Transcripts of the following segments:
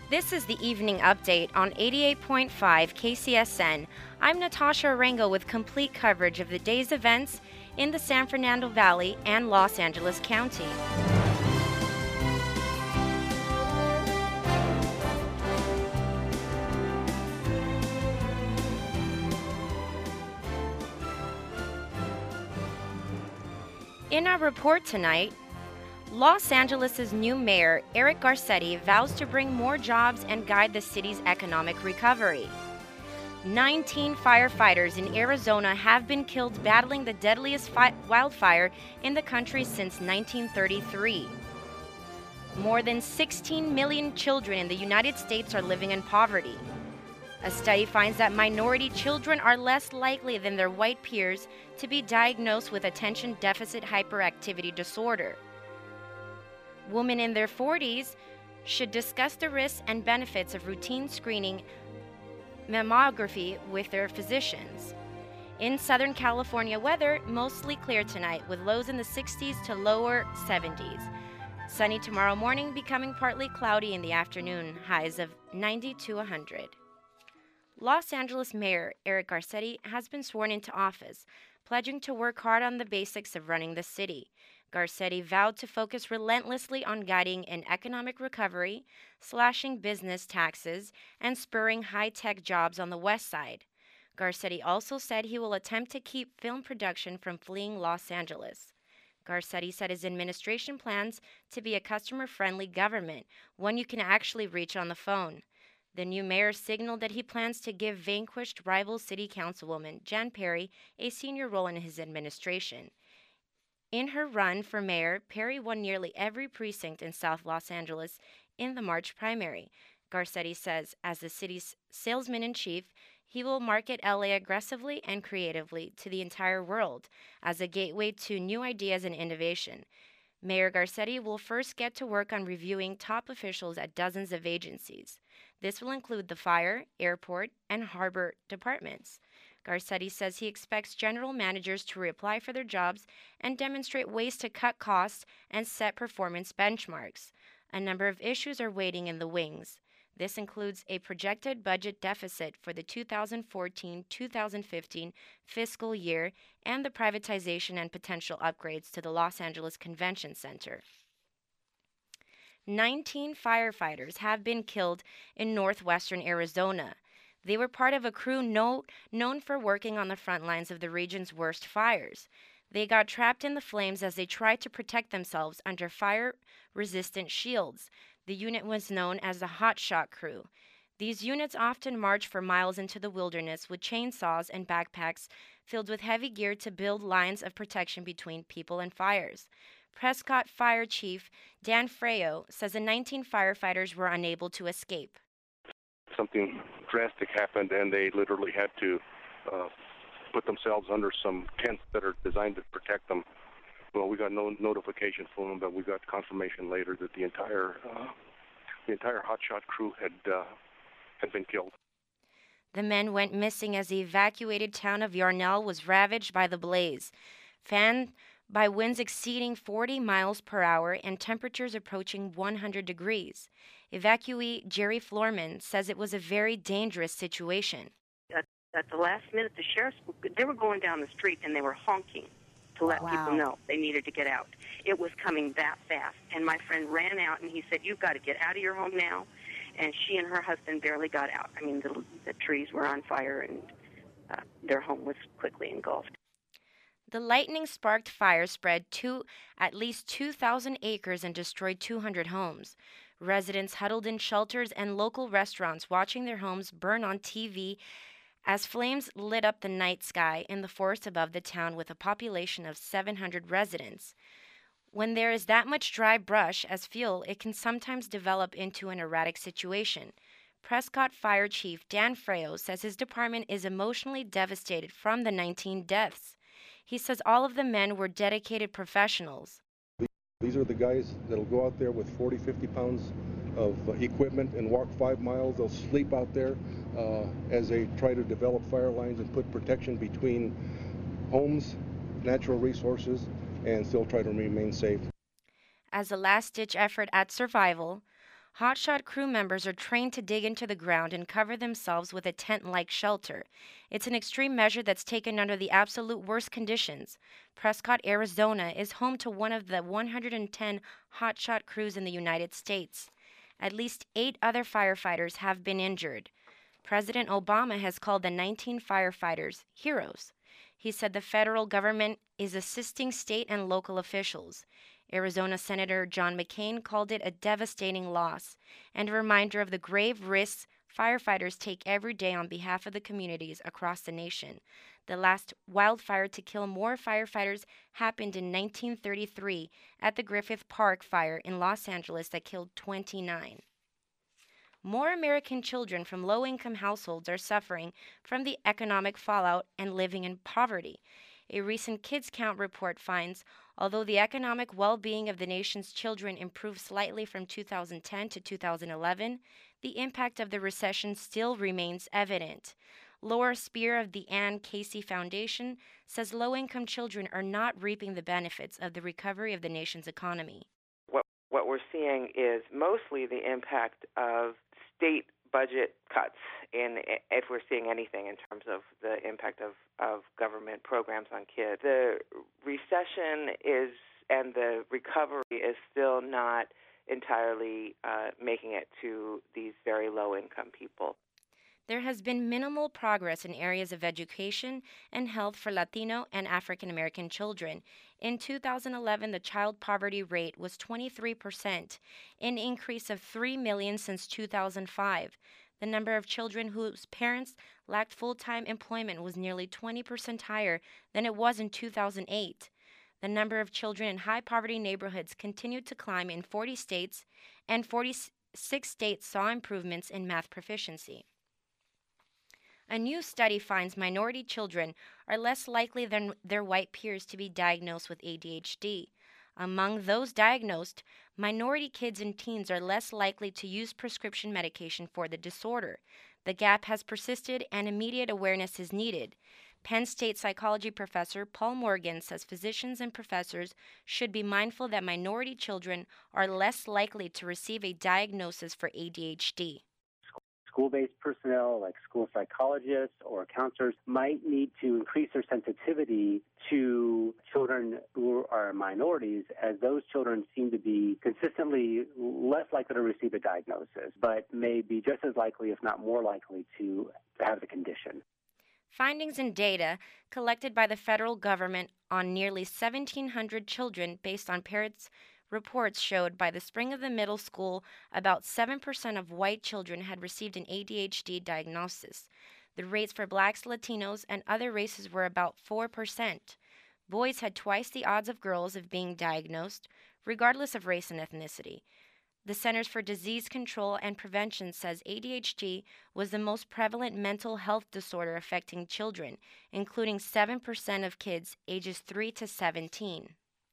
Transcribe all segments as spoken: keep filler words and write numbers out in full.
This is the evening update on eighty-eight point five K C S N. I'm Natasha Arango with complete coverage of the day's events in the San Fernando Valley and Los Angeles County. In our report tonight, Los Angeles' new mayor, Eric Garcetti, vows to bring more jobs and guide the city's economic recovery. nineteen firefighters in Arizona have been killed battling the deadliest fi- wildfire in the country since nineteen thirty-three. More than sixteen million children in the United States are living in poverty. A study finds that minority children are less likely than their white peers to be diagnosed with attention deficit hyperactivity disorder. Women in their forties should discuss the risks and benefits of routine screening mammography with their physicians. In Southern California weather, mostly clear tonight with lows in the sixties to lower seventies. Sunny tomorrow morning, becoming partly cloudy in the afternoon, highs of ninety to one hundred. Los Angeles Mayor Eric Garcetti has been sworn into office, pledging to work hard on the basics of running the city. Garcetti vowed to focus relentlessly on guiding an economic recovery, slashing business taxes, and spurring high-tech jobs on the west side. Garcetti also said he will attempt to keep film production from fleeing Los Angeles. Garcetti said his administration plans to be a customer-friendly government, one you can actually reach on the phone. The new mayor signaled that he plans to give vanquished rival city councilwoman Jan Perry a senior role in his administration. In her run for mayor, Perry won nearly every precinct in South Los Angeles in the March primary. Garcetti says, as the city's salesman-in-chief, he will market L A aggressively and creatively to the entire world as a gateway to new ideas and innovation. Mayor Garcetti will first get to work on reviewing top officials at dozens of agencies. This will include the fire, airport, and harbor departments. Garcetti says he expects general managers to reapply for their jobs and demonstrate ways to cut costs and set performance benchmarks. A number of issues are waiting in the wings. This includes a projected budget deficit for the two thousand fourteen to two thousand fifteen fiscal year and the privatization and potential upgrades to the Los Angeles Convention Center. nineteen firefighters have been killed in northwestern Arizona. They were part of a crew no, known for working on the front lines of the region's worst fires. They got trapped in the flames as they tried to protect themselves under fire-resistant shields. The unit was known as the Hot Shot Crew. These units often march for miles into the wilderness with chainsaws and backpacks filled with heavy gear to build lines of protection between people and fires. Prescott Fire Chief Dan Freo says the nineteen firefighters were unable to escape. Something drastic happened, and they literally had to uh, put themselves under some tents that are designed to protect them. Well, we got no notification from them, but we got confirmation later that the entire uh, the entire hotshot crew had uh, had been killed. The men went missing as the evacuated town of Yarnell was ravaged by the blaze, fanned by winds exceeding forty miles per hour and temperatures approaching one hundred degrees. Evacuee Jerry Florman says it was a very dangerous situation. At, at the last minute, the sheriffs, they were going down the street and they were honking to let Wow. people know they needed to get out. It was coming that fast. And my friend ran out and he said, "You've got to get out of your home now." And she and her husband barely got out. I mean, the, the trees were on fire and uh, their home was quickly engulfed. The lightning-sparked fire spread to at least two thousand acres and destroyed two hundred homes. Residents huddled in shelters and local restaurants watching their homes burn on T V as flames lit up the night sky in the forest above the town with a population of seven hundred residents. When there is that much dry brush as fuel, it can sometimes develop into an erratic situation. Prescott Fire Chief Dan Freo says his department is emotionally devastated from the nineteen deaths. He says all of the men were dedicated professionals. These are the guys that'll go out there with forty, fifty pounds of uh, equipment and walk five miles. They'll sleep out there uh, as they try to develop fire lines and put protection between homes, natural resources, and still try to remain safe. As a last-ditch effort at survival, Hotshot crew members are trained to dig into the ground and cover themselves with a tent-like shelter. It's an extreme measure that's taken under the absolute worst conditions. Prescott, Arizona is home to one of the one hundred ten hotshot crews in the United States. At least eight other firefighters have been injured. President Obama has called the nineteen firefighters heroes. He said the federal government is assisting state and local officials. Arizona Senator John McCain called it a devastating loss and a reminder of the grave risks firefighters take every day on behalf of the communities across the nation. The last wildfire to kill more firefighters happened in nineteen thirty-three at the Griffith Park fire in Los Angeles that killed twenty-nine. More American children from low-income households are suffering from the economic fallout and living in poverty. A recent Kids Count report finds, although the economic well-being of the nation's children improved slightly from two thousand ten to two thousand eleven, the impact of the recession still remains evident. Laura Spear of the Ann Casey Foundation says low-income children are not reaping the benefits of the recovery of the nation's economy. What, what we're seeing is mostly the impact of state budget cuts, in if we're seeing anything in terms of the impact of, of government programs on kids. The recession is and the recovery is still not entirely uh, making it to these very low-income people. There has been minimal progress in areas of education and health for Latino and African American children. In two thousand eleven, the child poverty rate was twenty-three percent, an increase of three million since two thousand five. The number of children whose parents lacked full-time employment was nearly twenty percent higher than it was in two thousand eight. The number of children in high-poverty neighborhoods continued to climb in forty states, and forty-six states saw improvements in math proficiency. A new study finds minority children are less likely than their white peers to be diagnosed with A D H D. Among those diagnosed, minority kids and teens are less likely to use prescription medication for the disorder. The gap has persisted and immediate awareness is needed. Penn State psychology professor Paul Morgan says physicians and professors should be mindful that minority children are less likely to receive a diagnosis for A D H D. School-based personnel like school psychologists or counselors might need to increase their sensitivity to children who are minorities, as those children seem to be consistently less likely to receive a diagnosis, but may be just as likely, if not more likely, to have the condition. Findings and data collected by the federal government on nearly seventeen hundred children based on parents' reports showed by the spring of the middle school, about seven percent of white children had received an A D H D diagnosis. The rates for blacks, Latinos, and other races were about four percent. Boys had twice the odds of girls of being diagnosed, regardless of race and ethnicity. The Centers for Disease Control and Prevention says A D H D was the most prevalent mental health disorder affecting children, including seven percent of kids ages three to seventeen.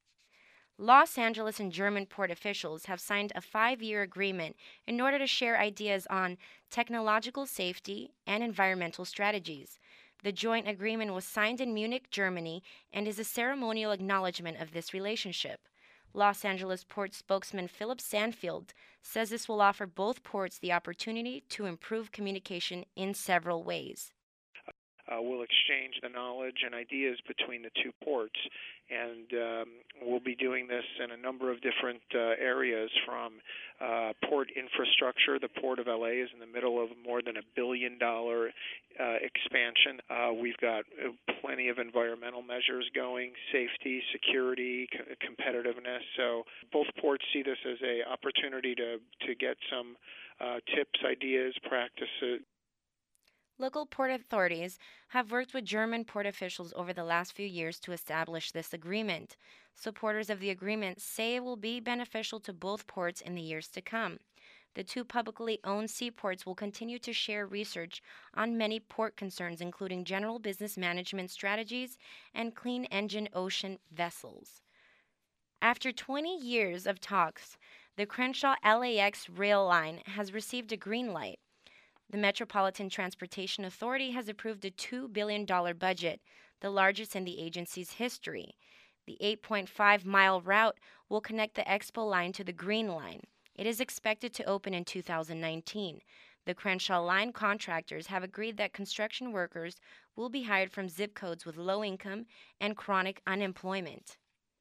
Los Angeles and German port officials have signed a five-year agreement in order to share ideas on technological safety and environmental strategies. The joint agreement was signed in Munich, Germany, and is a ceremonial acknowledgement of this relationship. Los Angeles port spokesman Philip Sanfield says this will offer both ports the opportunity to improve communication in several ways. Uh, we'll exchange the knowledge and ideas between the two ports, and um, we'll be doing this in a number of different uh, areas, from uh, port infrastructure. The Port of L A is in the middle of more than a billion dollar uh, expansion. Uh, we've got uh, plenty of environmental measures going, safety, security, c- competitiveness. So both ports see this as an opportunity to, to get some uh, tips, ideas, practices. Local port authorities have worked with German port officials over the last few years to establish this agreement. Supporters of the agreement say it will be beneficial to both ports in the years to come. The two publicly owned seaports will continue to share research on many port concerns, including general business management strategies and clean engine ocean vessels. After twenty years of talks, the Crenshaw L A X rail line has received a green light. The Metropolitan Transportation Authority has approved a two billion dollars budget, the largest in the agency's history. The eight point five mile route will connect the Expo line to the Green Line. It is expected to open in two thousand nineteen. The Crenshaw line contractors have agreed that construction workers will be hired from zip codes with low income and chronic unemployment.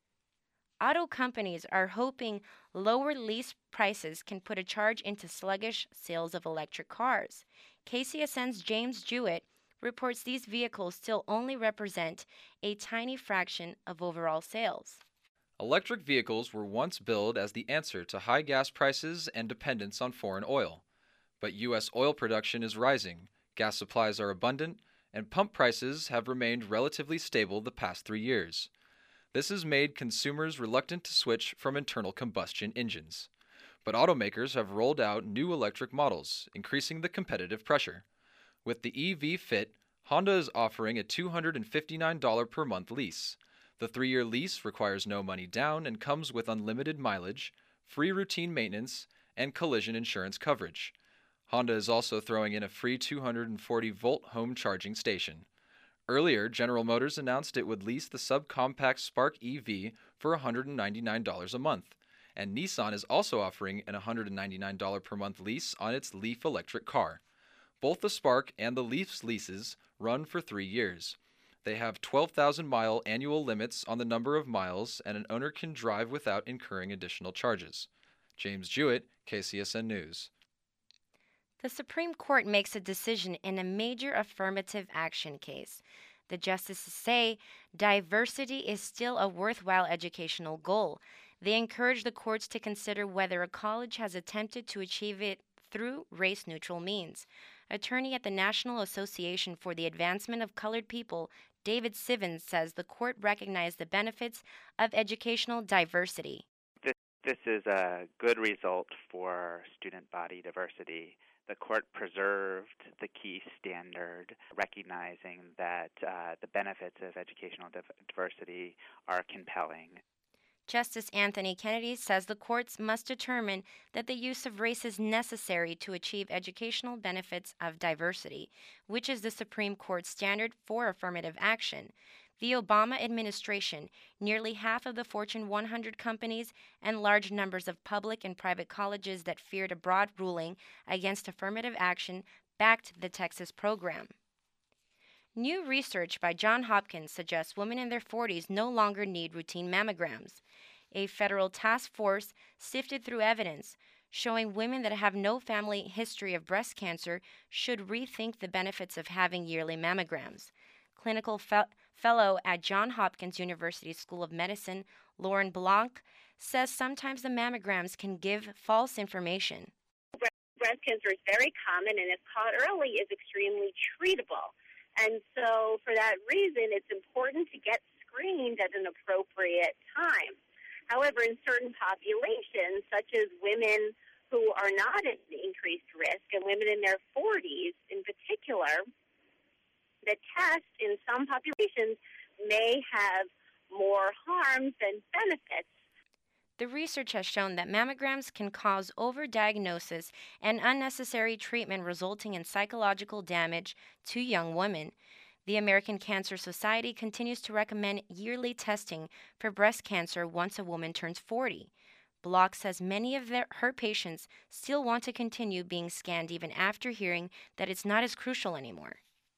Auto companies are hoping lower lease prices can put a charge into sluggish sales of electric cars. K C S N's James Jewett reports these vehicles still only represent a tiny fraction of overall sales. Electric vehicles were once billed as the answer to high gas prices and dependence on foreign oil. But U S oil production is rising, gas supplies are abundant, and pump prices have remained relatively stable the past three years. This has made consumers reluctant to switch from internal combustion engines. But automakers have rolled out new electric models, increasing the competitive pressure. With the E V Fit, Honda is offering a two hundred fifty-nine dollars per month lease. The three-year lease requires no money down and comes with unlimited mileage, free routine maintenance, and collision insurance coverage. Honda is also throwing in a free two hundred forty volt home charging station. Earlier, General Motors announced it would lease the subcompact Spark E V for one hundred ninety-nine dollars a month, and Nissan is also offering an one hundred ninety-nine dollars per month lease on its Leaf electric car. Both the Spark and the Leaf's leases run for three years. They have twelve thousand mile annual limits on the number of miles, and an owner can drive without incurring additional charges. James Jewett, K C S N News. The Supreme Court makes a decision in a major affirmative action case. The justices say diversity is still a worthwhile educational goal. They encourage the courts to consider whether a college has attempted to achieve it through race-neutral means. Attorney at the National Association for the Advancement of Colored People, David Sivens, says the court recognized the benefits of educational diversity. This, this is a good result for student body diversity. The court preserved the key standard, recognizing that uh, the benefits of educational div- diversity are compelling. Justice Anthony Kennedy says the courts must determine that the use of race is necessary to achieve educational benefits of diversity, which is the Supreme Court standard for affirmative action. The Obama administration, nearly half of the Fortune one hundred companies, and large numbers of public and private colleges that feared a broad ruling against affirmative action backed the Texas program. New research by Johns Hopkins suggests women in their forties no longer need routine mammograms. A federal task force sifted through evidence showing women that have no family history of breast cancer should rethink the benefits of having yearly mammograms. Clinical fe- fellow at Johns Hopkins University School of Medicine, Lauren Blanc, says sometimes the mammograms can give false information. Breast cancer is very common, and if caught early, is extremely treatable. And so for that reason, it's important to get screened at an appropriate time. However, in certain populations, such as women who are not at increased risk and women in their forties in particular, the test in some populations may have more harms than benefits. The research has shown that mammograms can cause overdiagnosis and unnecessary treatment, resulting in psychological damage to young women. The American Cancer Society continues to recommend yearly testing for breast cancer once a woman turns forty. Block says many of their, her patients still want to continue being scanned even after hearing that it's not as crucial anymore.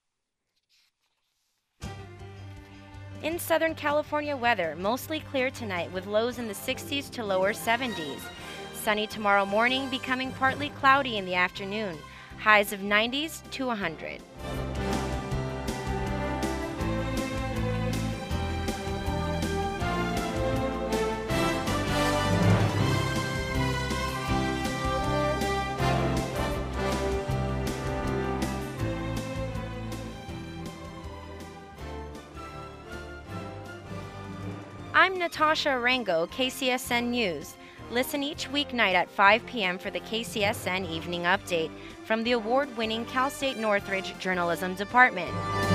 In Southern California weather, mostly clear tonight with lows in the sixties to lower seventies. Sunny tomorrow morning, becoming partly cloudy in the afternoon. Highs of nineties to one hundred. I'm Natasha Arango, K C S N News. Listen each weeknight at five p.m. for the K C S N Evening Update from the award-winning Cal State Northridge Journalism Department.